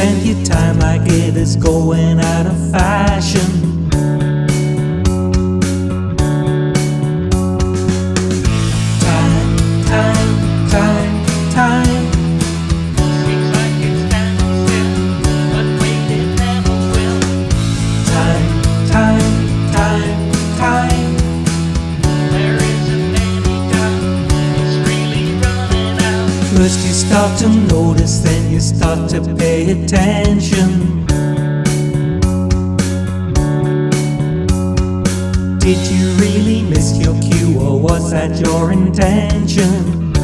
spend your time like it is going out of fashion. Time, time, time, time. Seems like it's standing still, but wait, it never will. Time, time, time, time. There isn't any doubt, it's really running out. First you start to notice, then you start to pay attention. Did you really miss your cue, or was that your intention?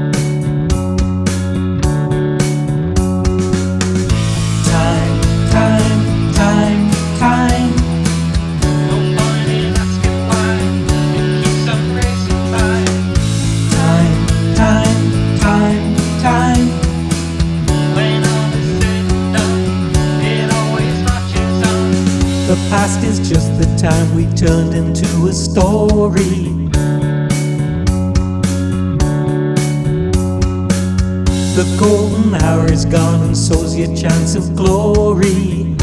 Time, time, time, time. No point in asking why, it keeps on racing by. Time, time, time, time. When all is said and done, it always marches on. The past is just the time we turned into a story. The golden hour is gone, and so's your chance of glory.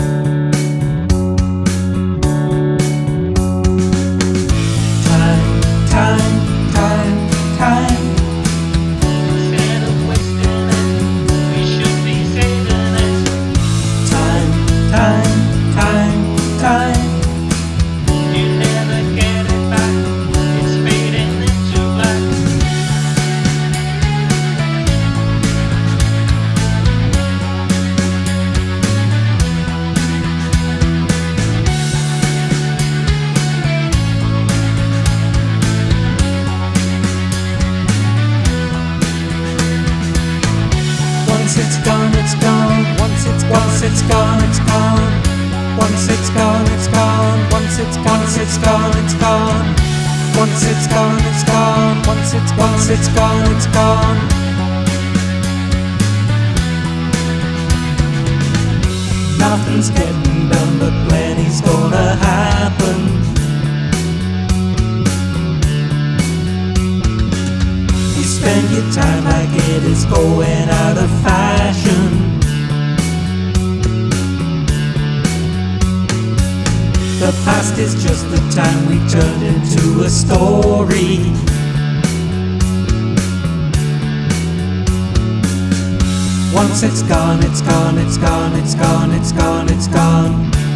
Time, time, time, time. Instead of wasting it, we should be saving it. Time, time, time, time. You never get it back, it's fading into black. Once it's gone, it's gone. Once it's gone, it's gone. Once it's gone, it's gone. Once it's gone, it's gone, it's gone. Once it's gone, it's gone. Once it's gone, it's gone. Nothing's getting done, but plenty's gonna happen. You spend your time like it is going out of fashion. The past is just the time we turned into a story. Once it's gone, it's gone, it's gone, it's gone, it's gone, it's gone.